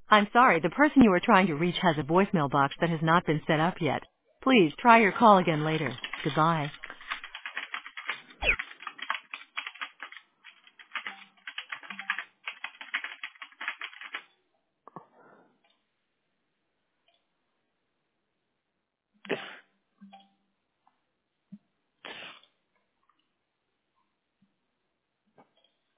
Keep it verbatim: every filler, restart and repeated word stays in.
I'm sorry, the person you are trying to reach has a voicemail box that has not been set up yet. Please try your call again later. Goodbye.